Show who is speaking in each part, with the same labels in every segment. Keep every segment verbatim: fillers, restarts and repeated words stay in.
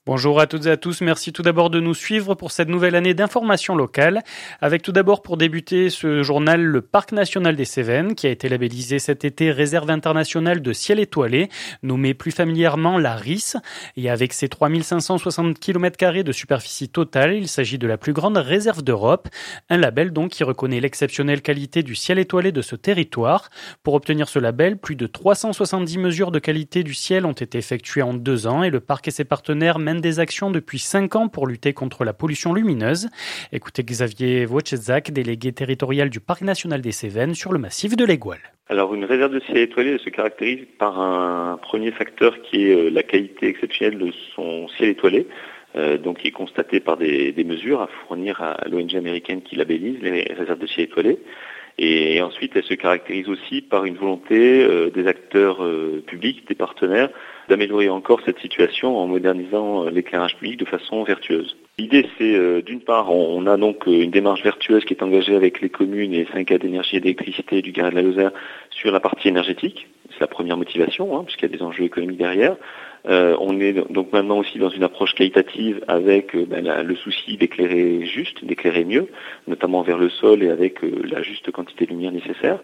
Speaker 1: Bonjour à toutes et à tous, merci tout d'abord de nous suivre pour cette nouvelle année d'information locale. Avec tout d'abord pour débuter ce journal, le Parc national des Cévennes, qui a été labellisé cet été Réserve internationale de ciel étoilé, nommée plus familièrement la R I S. Et avec ses trois mille cinq cent soixante kilomètres carrés de superficie totale, il s'agit de la plus grande réserve d'Europe. Un label donc qui reconnaît l'exceptionnelle qualité du ciel étoilé de ce territoire. Pour obtenir ce label, plus de trois cent soixante-dix mesures de qualité du ciel ont été effectuées en deux ans et le parc et ses partenaires mènent des actions depuis cinq ans pour lutter contre la pollution lumineuse. Écoutez Xavier Wojciech, délégué territorial du Parc national des Cévennes sur le massif de l'Aigoual.
Speaker 2: Alors une réserve de ciel étoilé se caractérise par un premier facteur qui est la qualité exceptionnelle de son ciel étoilé, euh, donc qui est constaté par des, des mesures à fournir à l'O N G américaine qui labellise les réserves de ciel étoilé. Et ensuite, elle se caractérise aussi par une volonté euh, des acteurs euh, publics, des partenaires, d'améliorer encore cette situation en modernisant euh, l'éclairage public de façon vertueuse. L'idée, c'est euh, d'une part, on, on a donc euh, une démarche vertueuse qui est engagée avec les communes et syndicats d'énergie et d'électricité du Garreg de la Lozère sur la partie énergétique. C'est la première motivation, hein, puisqu'il y a des enjeux économiques derrière. Euh, on est donc maintenant aussi dans une approche qualitative avec euh, ben, la, le souci d'éclairer juste, d'éclairer mieux, notamment vers le sol et avec euh, la juste quantité de lumière nécessaire,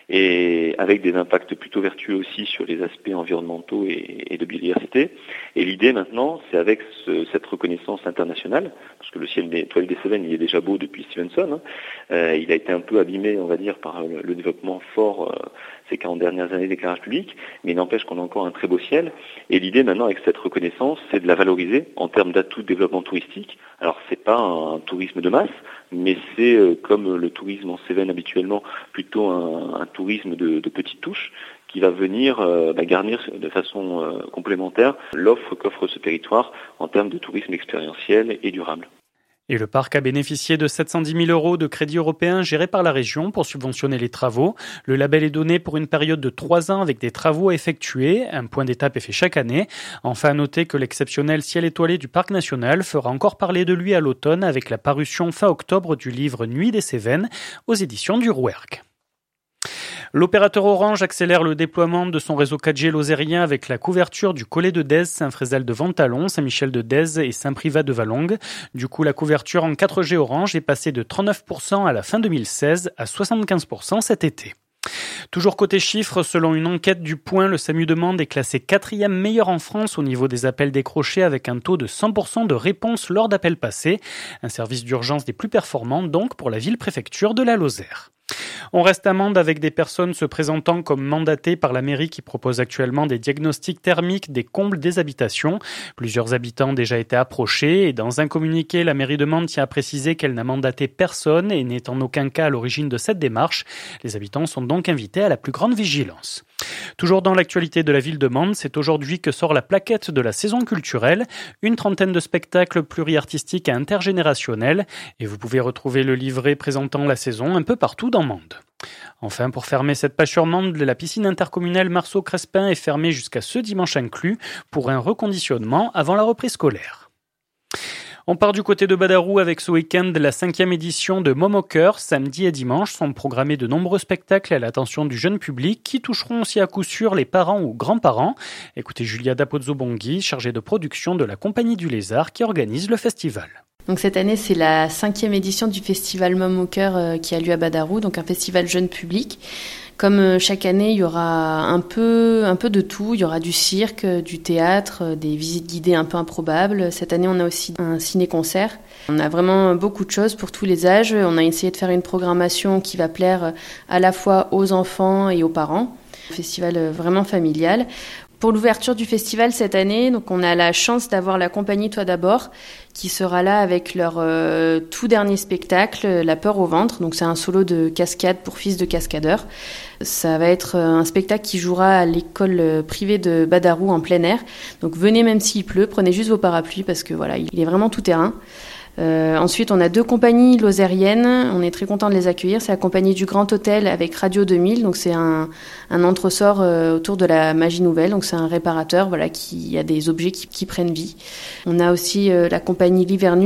Speaker 2: et avec des impacts plutôt vertueux aussi sur les aspects environnementaux et, et de biodiversité. Et l'idée maintenant, c'est avec ce, cette reconnaissance internationale, parce que le ciel étoilé des Cévennes, il est déjà beau depuis Stevenson, hein, euh, il a été un peu abîmé, on va dire, par le, le développement fort euh, ces quarante dernières années d'éclairage public, mais il n'empêche qu'on a encore un très beau ciel. Et l'idée maintenant avec cette reconnaissance, c'est de la valoriser en termes d'atouts de développement touristique. Alors c'est pas un, un tourisme de masse, mais c'est euh, comme le tourisme en Cévennes habituellement, plutôt un, un tourisme de, de petites touches qui va venir euh, bah, garnir de façon euh, complémentaire l'offre qu'offre ce territoire en termes de tourisme expérientiel et durable.
Speaker 1: Et le parc a bénéficié de sept cent dix mille euros de crédits européens gérés par la région pour subventionner les travaux. Le label est donné pour une période de trois ans avec des travaux à effectuer. Un point d'étape est fait chaque année. Enfin, à noter que l'exceptionnel ciel étoilé du parc national fera encore parler de lui à l'automne avec la parution fin octobre du livre Nuit des Cévennes aux éditions du Rouergue. L'opérateur Orange accélère le déploiement de son réseau quatre G lozérien avec la couverture du collet de Dèze, Saint-Frézel de Ventalon, Saint-Michel de Dèze et Saint-Privat de Valongue. Du coup, la couverture en quatre G Orange est passée de trente-neuf pour cent à la fin deux mille seize à soixante-quinze pour cent cet été. Toujours côté chiffres, selon une enquête du Point, le SAMU Demande est classé quatrième meilleur en France au niveau des appels décrochés avec un taux de cent pour cent de réponse lors d'appels passés. Un service d'urgence des plus performants donc pour la ville-préfecture de la Lozère. On reste à Mende avec des personnes se présentant comme mandatées par la mairie qui propose actuellement des diagnostics thermiques des combles des habitations. Plusieurs habitants ont déjà été approchés et dans un communiqué, la mairie de Mende tient à préciser qu'elle n'a mandaté personne et n'est en aucun cas à l'origine de cette démarche. Les habitants sont donc invités à la plus grande vigilance. Toujours dans l'actualité de la ville de Mende, c'est aujourd'hui que sort la plaquette de la saison culturelle, une trentaine de spectacles pluriartistiques et intergénérationnels, et vous pouvez retrouver le livret présentant la saison un peu partout dans Mende. Enfin, pour fermer cette page sur Mende, la piscine intercommunale Marceau-Crespin est fermée jusqu'à ce dimanche inclus pour un reconditionnement avant la reprise scolaire. On part du côté de Badarou avec ce week-end la cinquième édition de Môme au cœur. Samedi et dimanche sont programmés de nombreux spectacles à l'attention du jeune public qui toucheront aussi à coup sûr les parents ou grands-parents. Écoutez Julia Dapozzo-Bonghi, chargée de production de la Compagnie du Lézard qui organise le festival.
Speaker 3: Donc cette année, c'est la cinquième édition du festival Môme au cœur euh, qui a lieu à Badarou, donc un festival jeune public. Comme euh, chaque année, il y aura un peu, un peu de tout. Il y aura du cirque, du théâtre, euh, des visites guidées un peu improbables. Cette année, on a aussi un ciné-concert. On a vraiment beaucoup de choses pour tous les âges. On a essayé de faire une programmation qui va plaire à la fois aux enfants et aux parents. Un festival vraiment familial. Pour l'ouverture du festival cette année, donc on a la chance d'avoir la compagnie Toi d'abord qui sera là avec leur euh, tout dernier spectacle, La peur au ventre. Donc c'est un solo de cascade pour fils de cascadeurs. Ça va être un spectacle qui jouera à l'école privée de Badarou en plein air. Donc venez même s'il pleut, prenez juste vos parapluies parce que voilà, il est vraiment tout terrain. Euh, ensuite, on a deux compagnies lozériennes. On est très content de les accueillir. C'est la compagnie du Grand Hôtel avec Radio deux mille. Donc, c'est un, un entresort euh, autour de la magie nouvelle. Donc, c'est un réparateur, voilà, qui a des objets qui, qui prennent vie. On a aussi euh, la compagnie L'Hiver Nu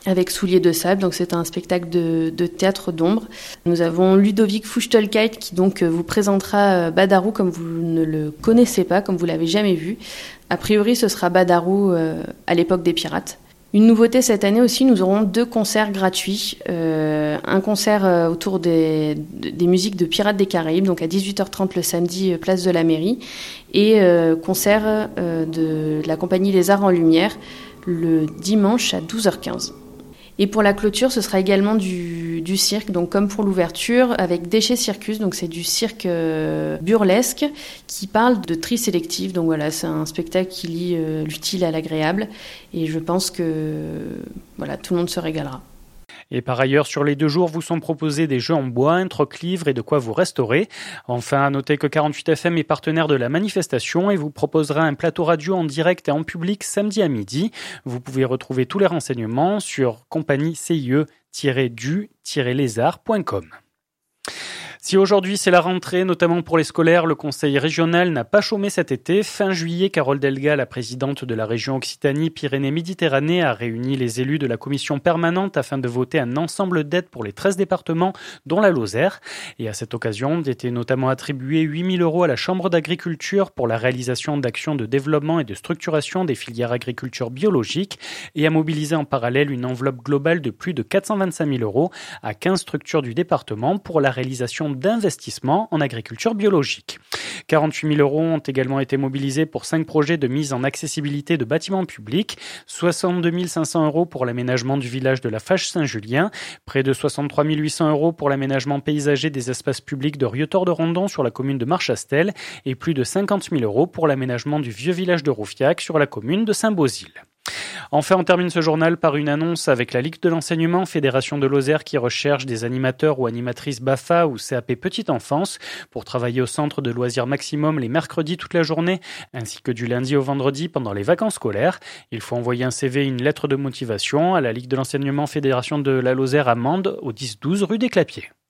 Speaker 3: avec Souliers de sable, donc c'est un spectacle de, de théâtre d'ombre. Nous avons Ludovic Fuchtelkeit qui donc vous présentera Badarou comme vous ne le connaissez pas, comme vous l'avez jamais vu. A priori, ce sera Badarou euh, à l'époque des pirates. Une nouveauté cette année aussi, nous aurons deux concerts gratuits. Euh, un concert euh, autour des, des musiques de Pirates des Caraïbes, donc à dix-huit heures trente le samedi, euh, place de la Mairie, et euh, concert euh, de la compagnie Les Arts en Lumière le dimanche à douze heures quinze. Et pour la clôture, ce sera également du, du cirque, donc comme pour l'ouverture, avec Déchets Circus, donc c'est du cirque euh, burlesque qui parle de tri sélectif. Donc voilà, c'est un spectacle qui lie euh, l'utile à l'agréable, et je pense que voilà, tout le monde se régalera.
Speaker 1: Et par ailleurs, sur les deux jours, vous sont proposés des jeux en bois, un troc-livre et de quoi vous restaurer. Enfin, à noter que quarante-huit F M est partenaire de la manifestation et vous proposera un plateau radio en direct et en public samedi à midi. Vous pouvez retrouver tous les renseignements sur compagnie C I E du lézard point com. Si aujourd'hui c'est la rentrée, notamment pour les scolaires, le conseil régional n'a pas chômé cet été. Fin juillet, Carole Delga, la présidente de la région Occitanie-Pyrénées-Méditerranée, a réuni les élus de la commission permanente afin de voter un ensemble d'aides pour les treize départements, dont la Lozère. Et à cette occasion, étaient notamment attribués huit mille euros à la Chambre d'agriculture pour la réalisation d'actions de développement et de structuration des filières agriculture biologique et a mobilisé en parallèle une enveloppe globale de plus de quatre cent vingt-cinq mille euros à quinze structures du département pour la réalisation d'investissement en agriculture biologique. quarante-huit mille euros ont également été mobilisés pour cinq projets de mise en accessibilité de bâtiments publics, soixante-deux mille cinq cents euros pour l'aménagement du village de la Fâche-Saint-Julien, près de soixante-trois mille huit cents euros pour l'aménagement paysager des espaces publics de Rieutort-de-Rondon sur la commune de Marchastel et plus de cinquante mille euros pour l'aménagement du vieux village de Roufiac sur la commune de Saint-Beauzile. Enfin, on termine ce journal par une annonce avec la Ligue de l'enseignement, Fédération de Lozère qui recherche des animateurs ou animatrices B A F A ou C A P Petite Enfance pour travailler au centre de loisirs maximum les mercredis toute la journée ainsi que du lundi au vendredi pendant les vacances scolaires. Il faut envoyer un C V et une lettre de motivation à la Ligue de l'enseignement, Fédération de la Lozère à Mende au dix douze rue des Clapiers.